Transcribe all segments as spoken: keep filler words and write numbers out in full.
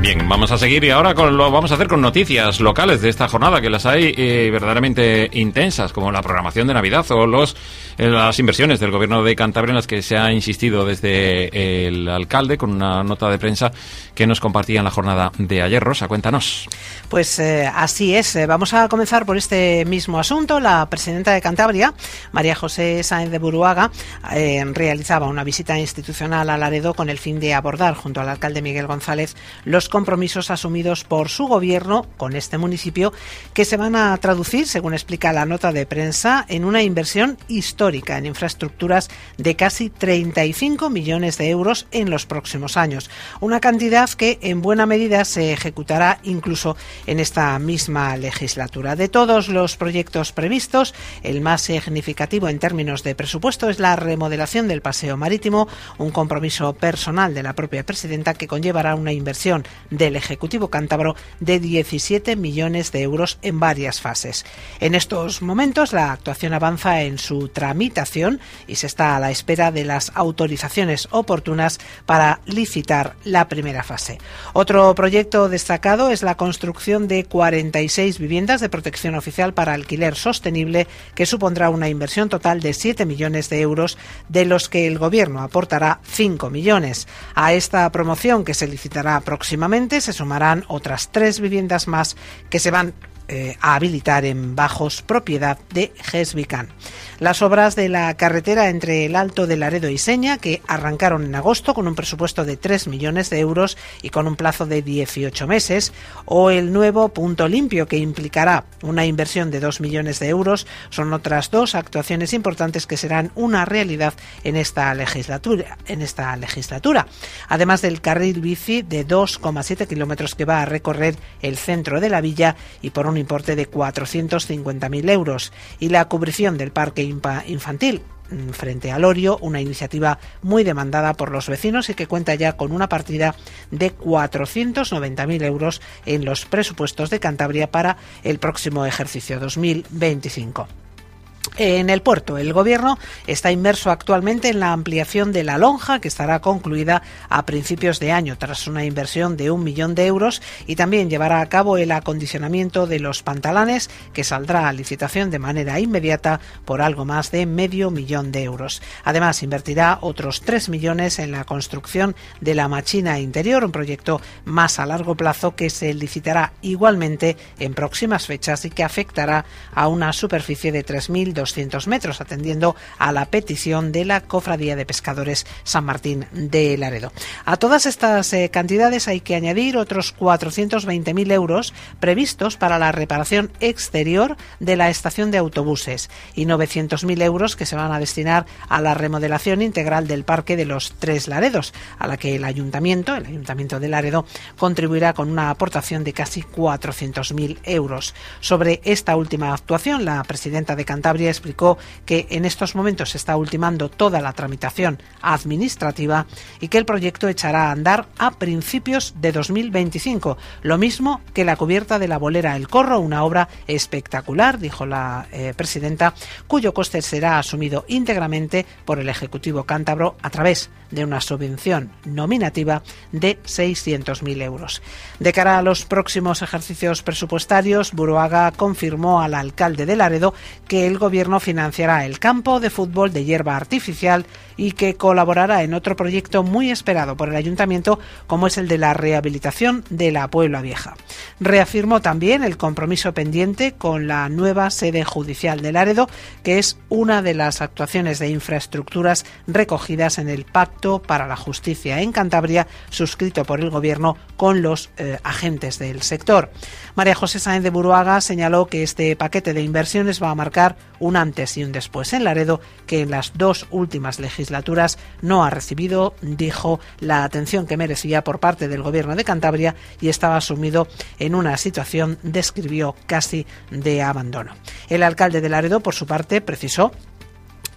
Bien, vamos a seguir y ahora con, lo vamos a hacer con noticias locales de esta jornada, que las hay eh, verdaderamente intensas, como la programación de Navidad o los eh, las inversiones del Gobierno de Cantabria, en las que se ha insistido desde el alcalde con una nota de prensa que nos compartía en la jornada de ayer. Rosa, cuéntanos. Pues eh, así es. Vamos a comenzar por este mismo asunto. La presidenta de Cantabria, María José Sáenz de Buruaga, eh, realizaba una visita institucional a Laredo con el fin de abordar, junto al alcalde Miguel González, los compromisos asumidos por su gobierno con este municipio, que se van a traducir, según explica la nota de prensa, en una inversión histórica en infraestructuras de casi treinta y cinco millones de euros en los próximos años. Una cantidad que en buena medida se ejecutará incluso en esta misma legislatura. De todos los proyectos previstos, el más significativo en términos de presupuesto es la remodelación del paseo marítimo, un compromiso personal de la propia presidenta que conllevará una inversión del Ejecutivo cántabro de diecisiete millones de euros en varias fases. En estos momentos la actuación avanza en su tramitación y se está a la espera de las autorizaciones oportunas para licitar la primera fase. Otro proyecto destacado es la construcción de cuarenta y seis viviendas de protección oficial para alquiler sostenible, que supondrá una inversión total de siete millones de euros, de los que el Gobierno aportará cinco millones. A esta promoción, que se licitará próximamente, se sumarán otras tres viviendas más que se van Eh, a habilitar en bajos, propiedad de Gesvican. Las obras de la carretera entre el Alto de Laredo y Seña, que arrancaron en agosto con un presupuesto de tres millones de euros y con un plazo de dieciocho meses, o el nuevo Punto Limpio, que implicará una inversión de dos millones de euros, son otras dos actuaciones importantes que serán una realidad en esta legislatura. En esta legislatura. Además del carril bici de dos coma siete kilómetros que va a recorrer el centro de la villa y por un importe de cuatrocientos cincuenta mil euros, y la cubrición del parque infantil frente al Orio, una iniciativa muy demandada por los vecinos y que cuenta ya con una partida de cuatrocientos noventa mil euros en los presupuestos de Cantabria para el próximo ejercicio dos mil veinticinco. En el puerto, el Gobierno está inmerso actualmente en la ampliación de la lonja, que estará concluida a principios de año tras una inversión de un millón de euros, y también llevará a cabo el acondicionamiento de los pantalanes, que saldrá a licitación de manera inmediata por algo más de medio millón de euros. Además, invertirá otros tres millones en la construcción de la machina interior, un proyecto más a largo plazo que se licitará igualmente en próximas fechas y que afectará a una superficie de tres mil doscientos metros, atendiendo a la petición de la Cofradía de Pescadores San Martín de Laredo. A todas estas eh, cantidades hay que añadir otros cuatrocientos veinte mil euros previstos para la reparación exterior de la estación de autobuses y novecientos mil euros que se van a destinar a la remodelación integral del Parque de los Tres Laredos, a la que el Ayuntamiento, el Ayuntamiento de Laredo, contribuirá con una aportación de casi cuatrocientos mil euros. Sobre esta última actuación, la presidenta de Cantabria explicó que en estos momentos se está ultimando toda la tramitación administrativa y que el proyecto echará a andar a principios de dos mil veinticinco, lo mismo que la cubierta de la bolera El Corro, una obra espectacular, dijo la eh, presidenta, cuyo coste será asumido íntegramente por el Ejecutivo cántabro a través de una subvención nominativa de seiscientos mil euros. De cara a los próximos ejercicios presupuestarios, Buruaga confirmó al alcalde de Laredo que el Gobierno financiará el campo de fútbol de hierba artificial y que colaborará en otro proyecto muy esperado por el Ayuntamiento, como es el de la rehabilitación de la Puebla Vieja. Reafirmó también el compromiso pendiente con la nueva sede judicial de Laredo, que es una de las actuaciones de infraestructuras recogidas en el Pacto para la Justicia en Cantabria, suscrito por el Gobierno con los eh, agentes del sector. María José Sáenz de Buruaga señaló que este paquete de inversiones va a marcar un antes y un después en Laredo, que en las dos últimas legislaturas no ha recibido, dijo, la atención que merecía por parte del Gobierno de Cantabria y estaba sumido en una situación, describió, casi de abandono. El alcalde de Laredo, por su parte, precisó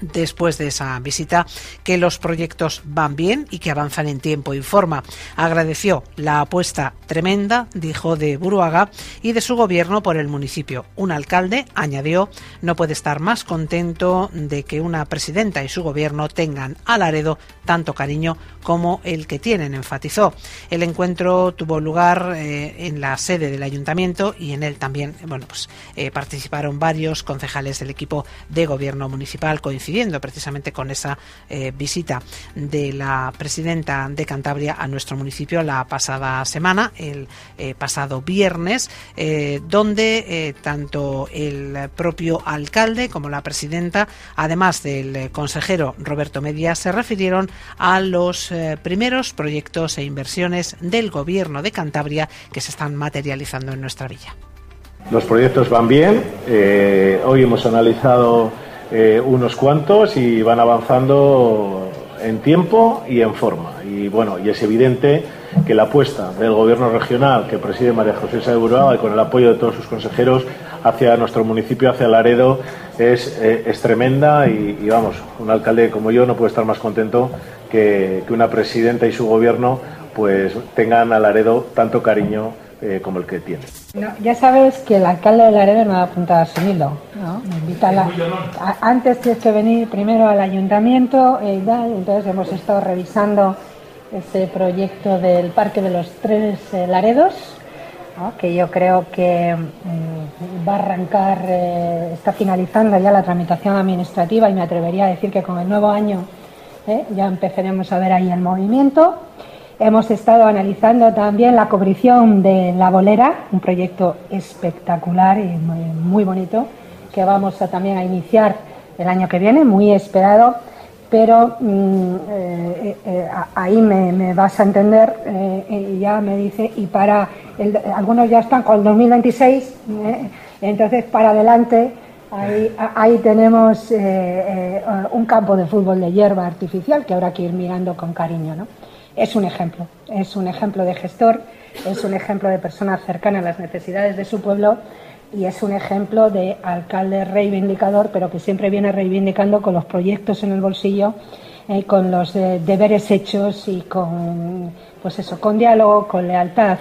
después de esa visita, que los proyectos van bien y que avanzan en tiempo y forma. Agradeció la apuesta tremenda, dijo, de Buruaga y de su gobierno por el municipio. Un alcalde, añadió, no puede estar más contento de que una presidenta y su gobierno tengan a Laredo tanto cariño como el que tienen, enfatizó. El encuentro tuvo lugar eh, en la sede del ayuntamiento y en él también, bueno, pues eh, participaron varios concejales del equipo de gobierno municipal, coincidiendo precisamente con esa eh, visita de la presidenta de Cantabria a nuestro municipio la pasada semana, el eh, pasado viernes, eh, donde eh, tanto el propio alcalde como la presidenta, además del eh, consejero Roberto Media, se refirieron a los eh, primeros proyectos e inversiones del gobierno de Cantabria que se están materializando en nuestra villa. Los proyectos van bien, eh, hoy hemos analizado Eh, unos cuantos y van avanzando en tiempo y en forma. Y bueno, y es evidente que la apuesta del gobierno regional que preside María José Sáenz de Buruaga y con el apoyo de todos sus consejeros hacia nuestro municipio, hacia Laredo, es, eh, es tremenda y, y vamos, un alcalde como yo no puede estar más contento que, que una presidenta y su gobierno pues tengan a Laredo tanto cariño Eh, como el que tiene. No, ya sabes que el alcalde de Laredo me va a apuntar a su hilo, ¿no? Me invita a la, a, antes tienes que venir primero al ayuntamiento y eh, tal, entonces hemos estado revisando ese proyecto del Parque de los Tres eh, Laredos, ¿no? Que yo creo que eh, va a arrancar, eh, está finalizando ya la tramitación administrativa y me atrevería a decir que con el nuevo año eh, ya empezaremos a ver ahí el movimiento. Hemos estado analizando también la cobrición de La Bolera, un proyecto espectacular y muy, muy bonito, que vamos a también a iniciar el año que viene, muy esperado, pero mmm, eh, eh, ahí me, me vas a entender, eh, y ya me dice, y para, el, algunos ya están con el dos mil veintiséis, eh, entonces para adelante, ahí, ahí tenemos eh, eh, un campo de fútbol de hierba artificial que habrá que ir mirando con cariño, ¿no? Es un ejemplo, es un ejemplo de gestor, es un ejemplo de persona cercana a las necesidades de su pueblo y es un ejemplo de alcalde reivindicador, pero que siempre viene reivindicando con los proyectos en el bolsillo, eh, con los eh, deberes hechos y con, pues eso, con diálogo, con lealtad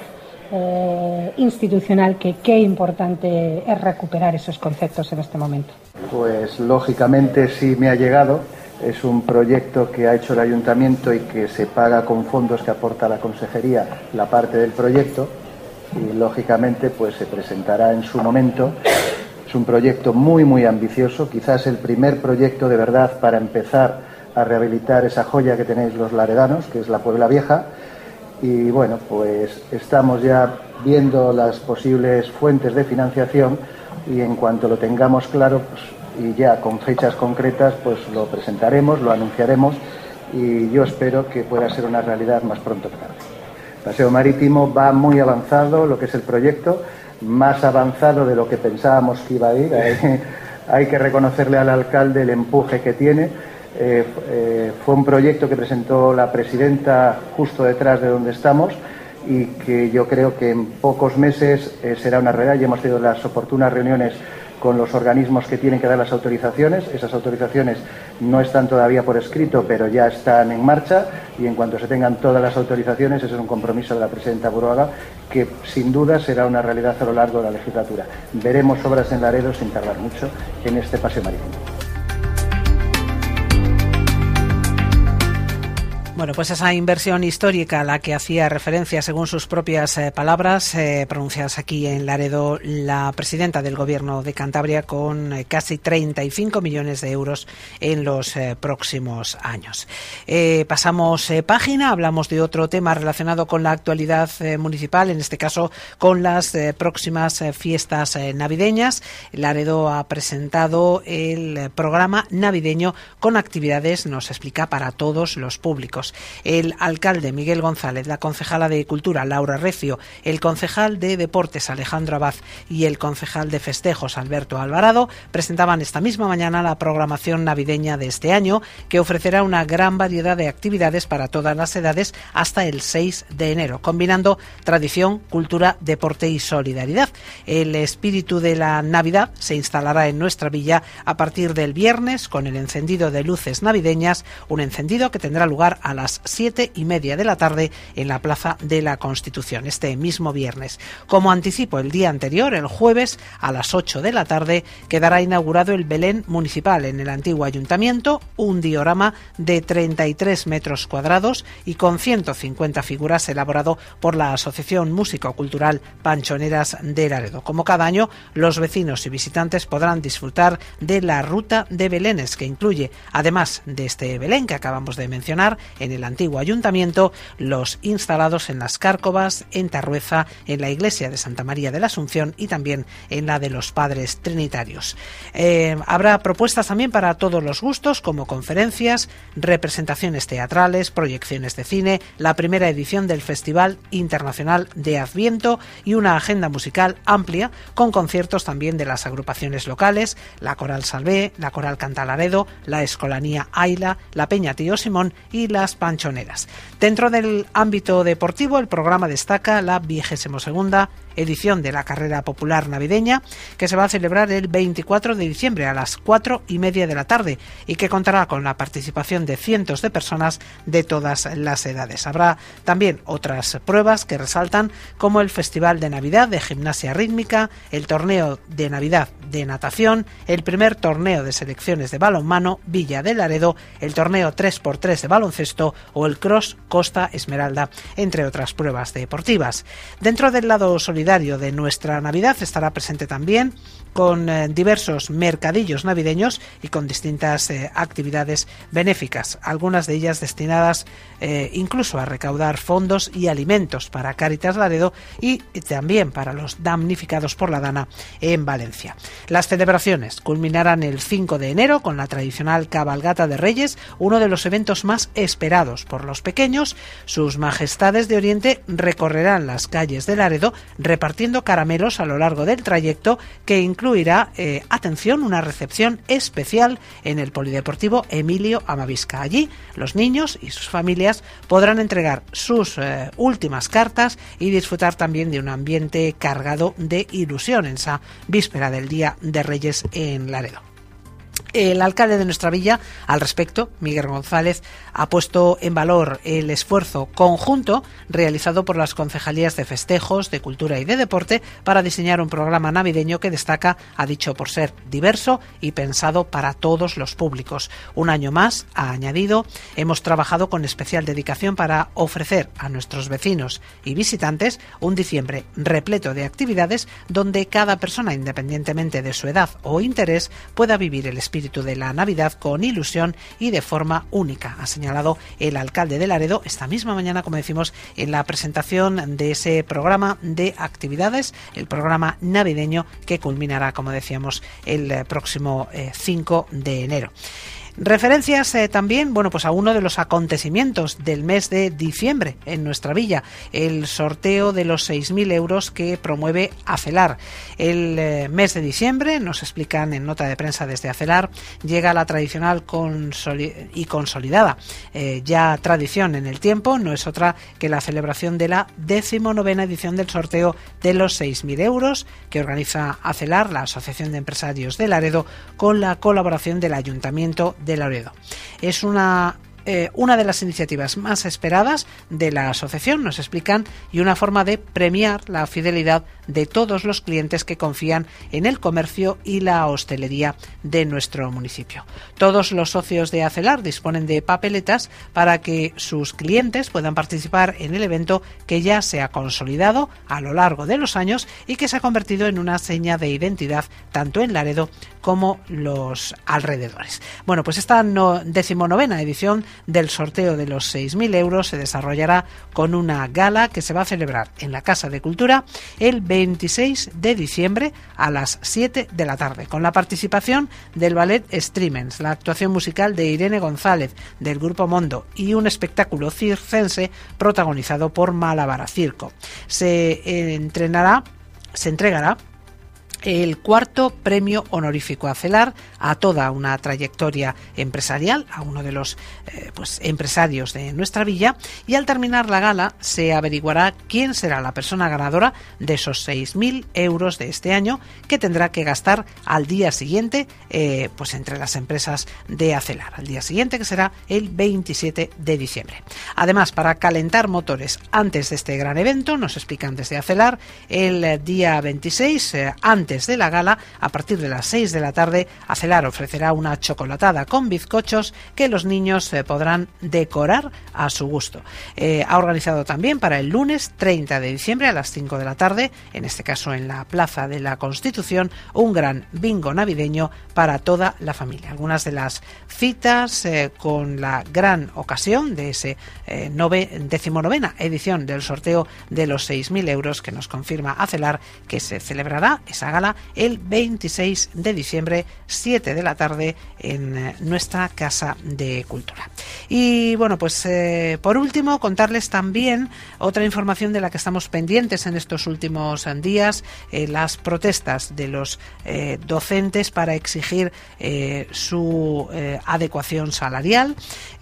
eh, institucional, que qué importante es recuperar esos conceptos en este momento. Pues lógicamente sí me ha llegado. Es un proyecto que ha hecho el ayuntamiento y que se paga con fondos que aporta la consejería, la parte del proyecto, y lógicamente pues se presentará en su momento. Es un proyecto muy muy ambicioso, quizás el primer proyecto de verdad para empezar a rehabilitar esa joya que tenéis los laredanos, que es la Puebla Vieja. Y bueno, pues estamos ya viendo las posibles fuentes de financiación y en cuanto lo tengamos claro, pues y ya con fechas concretas, pues lo presentaremos, lo anunciaremos y yo espero que pueda ser una realidad más pronto que tarde. Paseo Marítimo va muy avanzado, lo que es el proyecto, más avanzado de lo que pensábamos que iba a ir. Hay, hay que reconocerle al alcalde el empuje que tiene. Eh, eh, fue un proyecto que presentó la presidenta justo detrás de donde estamos y que yo creo que en pocos meses eh, será una realidad. Ya hemos tenido las oportunas reuniones con los organismos que tienen que dar las autorizaciones. Esas autorizaciones no están todavía por escrito, pero ya están en marcha y en cuanto se tengan todas las autorizaciones, ese es un compromiso de la presidenta Buruaga que sin duda será una realidad a lo largo de la legislatura. Veremos obras en Laredo sin tardar mucho en este paseo marítimo. Bueno, pues esa inversión histórica a la que hacía referencia, según sus propias eh, palabras, eh, pronunciadas aquí en Laredo, la presidenta del Gobierno de Cantabria, con eh, casi treinta y cinco millones de euros en los eh, próximos años. Eh, pasamos eh, página, hablamos de otro tema relacionado con la actualidad eh, municipal, en este caso con las eh, próximas eh, fiestas eh, navideñas. Laredo ha presentado el eh, programa navideño con actividades, nos explica, para todos los públicos. invitados. El alcalde Miguel González, la concejala de Cultura Laura Recio, el concejal de Deportes Alejandro Abad y el concejal de Festejos Alberto Alvarado presentaban esta misma mañana la programación navideña de este año, que ofrecerá una gran variedad de actividades para todas las edades hasta el seis de enero, combinando tradición, cultura, deporte y solidaridad. El espíritu de la Navidad se instalará en nuestra villa a partir del viernes con el encendido de luces navideñas, un encendido que tendrá lugar a las siete y media de la tarde en la Plaza de la Constitución, este mismo viernes. Como anticipo, el día anterior, el jueves, a las ocho de la tarde, quedará inaugurado el Belén municipal en el antiguo ayuntamiento, un diorama de treinta y tres metros cuadrados y con ciento cincuenta figuras, elaborado por la Asociación Músico-Cultural Panchoneras de Laredo. Como cada año, los vecinos y visitantes podrán disfrutar de la ruta de Belenes, que incluye, además de este Belén que acabamos de mencionar, en el antiguo ayuntamiento, los instalados en las Cárcovas, en Tarrueza, en la iglesia de Santa María de la Asunción y también en la de los Padres Trinitarios. Eh, habrá propuestas también para todos los gustos, como conferencias, representaciones teatrales, proyecciones de cine, la primera edición del Festival Internacional de Adviento y una agenda musical amplia con conciertos también de las agrupaciones locales, la Coral Salvé, la Coral Cantalaredo, la Escolanía Aila, la Peña Tío Simón y las Panchoneras. Dentro del ámbito deportivo, el programa destaca la vigésima segunda edición de la carrera popular navideña, que se va a celebrar el veinticuatro de diciembre a las cuatro y media de la tarde y que contará con la participación de cientos de personas de todas las edades. Habrá también otras pruebas que resaltan, como el Festival de Navidad de Gimnasia Rítmica, el Torneo de Navidad de Natación, el primer torneo de selecciones de balonmano Villa de Laredo, el torneo tres por tres de baloncesto o el Cross Costa Esmeralda, entre otras pruebas deportivas. Dentro del lado solidario de nuestra Navidad estará presente también con eh, diversos mercadillos navideños y con distintas eh, actividades benéficas, algunas de ellas destinadas eh, incluso a recaudar fondos y alimentos para Cáritas Laredo y también para los damnificados por la Dana en Valencia. Las celebraciones culminarán el cinco de enero con la tradicional Cabalgata de Reyes, uno de los eventos más esperados por los pequeños. Sus majestades de Oriente recorrerán las calles de Laredo repartiendo caramelos a lo largo del trayecto, que incluirá, eh, atención, una recepción especial en el Polideportivo Emilio Amavisca. Allí, los niños y sus familias podrán entregar sus eh, últimas cartas y disfrutar también de un ambiente cargado de ilusión en esa víspera del Día de Reyes en Laredo. El alcalde de nuestra villa, al respecto, Miguel González, ha puesto en valor el esfuerzo conjunto realizado por las concejalías de Festejos, de Cultura y de Deporte para diseñar un programa navideño que destaca, ha dicho, por ser diverso y pensado para todos los públicos. Un año más, ha añadido, hemos trabajado con especial dedicación para ofrecer a nuestros vecinos y visitantes un diciembre repleto de actividades donde cada persona, independientemente de su edad o interés, pueda vivir el espíritu de la Navidad con ilusión y de forma única, ha señalado el alcalde de Laredo esta misma mañana, como decimos, en la presentación de ese programa de actividades, el programa navideño que culminará, como decíamos, el próximo eh, cinco de enero. Referencias eh, también, bueno, pues a uno de los acontecimientos del mes de diciembre en nuestra villa, el sorteo de los seis mil euros que promueve ACELAR. El eh, mes de diciembre, nos explican en nota de prensa desde ACELAR, llega la tradicional consoli- y consolidada eh, ya tradición en el tiempo, no es otra que la celebración de la decimonovena edición del sorteo de los seis mil euros que organiza ACELAR, la Asociación de Empresarios de Laredo, con la colaboración del Ayuntamiento de Laredo. Es una eh, una de las iniciativas más esperadas de la asociación, nos explican, y una forma de premiar la fidelidad de todos los clientes que confían en el comercio y la hostelería de nuestro municipio. Todos los socios de ACELAR disponen de papeletas para que sus clientes puedan participar en el evento que ya se ha consolidado a lo largo de los años y que se ha convertido en una seña de identidad tanto en Laredo como los alrededores. Bueno, pues esta no, decimonovena edición del sorteo de los seis mil euros se desarrollará con una gala que se va a celebrar en la Casa de Cultura el veintiséis de diciembre a las siete de la tarde, con la participación del ballet Streamens, la actuación musical de Irene González del Grupo Mondo y un espectáculo circense protagonizado por Malabara Circo. Se eh, entrenará, se entregará el cuarto premio honorífico a CELAR, a toda una trayectoria empresarial, a uno de los eh, pues, empresarios de nuestra villa, y al terminar la gala se averiguará quién será la persona ganadora de esos seis mil euros de este año, que tendrá que gastar al día siguiente eh, pues entre las empresas de ACELAR, al día siguiente, que será el veintisiete de diciembre. Además, para calentar motores antes de este gran evento, nos explican desde ACELAR, el día veintiséis, eh, antes de la gala, a partir de las seis de la tarde, ACELAR ofrecerá una chocolatada con bizcochos que los niños eh, podrán decorar a su gusto. Eh, ha organizado también para el lunes treinta de diciembre a las cinco de la tarde, en este caso en la Plaza de la Constitución, un gran bingo navideño para toda la familia. Algunas de las citas eh, con la gran ocasión de ese eh, nove, decimonovena edición del sorteo de los seis mil euros que nos confirma ACELAR que se celebrará esa gala el veintiséis de diciembre, siete de la tarde, en nuestra Casa de Cultura. Y bueno, pues eh, por último, contarles también otra información de la que estamos pendientes en estos últimos días, eh, las protestas de los eh, docentes para exigir eh, su eh, adecuación salarial.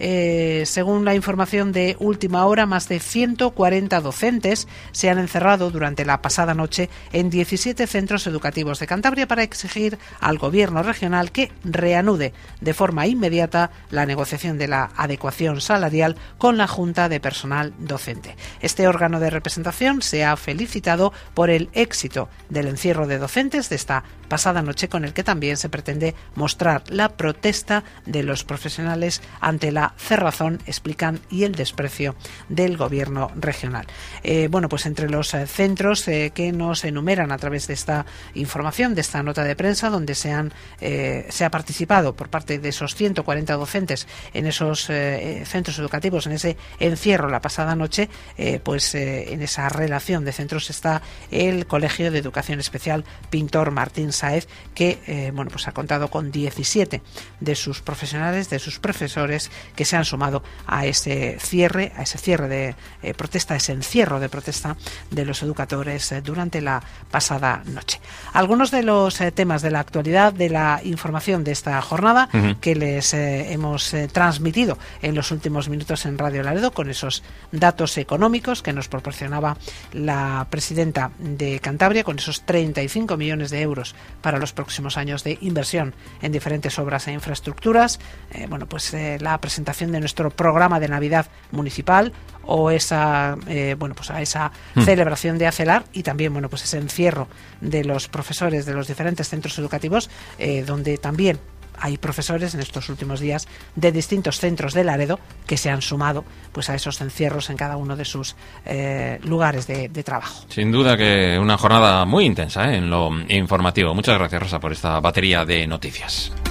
Eh, según la información de última hora, más de ciento cuarenta docentes se han encerrado durante la pasada noche en diecisiete centros educativos de Cantabria para exigir al Gobierno regional que reanude de forma inmediata la negociación de la adecuación salarial con la Junta de Personal Docente. Este órgano de representación se ha felicitado por el éxito del encierro de docentes de esta pasada noche, con el que también se pretende mostrar la protesta de los profesionales ante la cerrazón, explican, y el desprecio del Gobierno regional. Eh, bueno, pues entre los eh, centros eh, que nos enumeran a través de esta información, de esta nota de prensa, donde se han eh, se ha participado por parte de esos ciento cuarenta docentes en esos eh, centros educativos, en ese encierro la pasada noche, eh, pues eh, en esa relación de centros está el Colegio de Educación Especial Pintor Martín Sáez, que eh, bueno, pues ha contado con diecisiete de sus profesionales, de sus profesores, que se han sumado a ese cierre, a ese cierre de eh, protesta, ese encierro de protesta de los educadores eh, durante la pasada noche. Algunos de los eh, temas de la actualidad, de la información de esta jornada, uh-huh, que les eh, hemos eh, transmitido en los últimos minutos en Radio Laredo, con esos datos económicos que nos proporcionaba la presidenta de Cantabria, con esos treinta y cinco millones de euros para los próximos años de inversión en diferentes obras e infraestructuras. Eh, bueno, pues eh, la presentación de nuestro programa de Navidad municipal, o esa eh, bueno pues a esa mm. celebración de ACELAR, y también bueno pues ese encierro de los profesores de los diferentes centros educativos, eh, donde también hay profesores en estos últimos días de distintos centros de Laredo que se han sumado pues a esos encierros en cada uno de sus eh, lugares de, de trabajo. Sin duda que una jornada muy intensa, ¿eh?, en lo informativo. Muchas gracias, Rosa, por esta batería de noticias.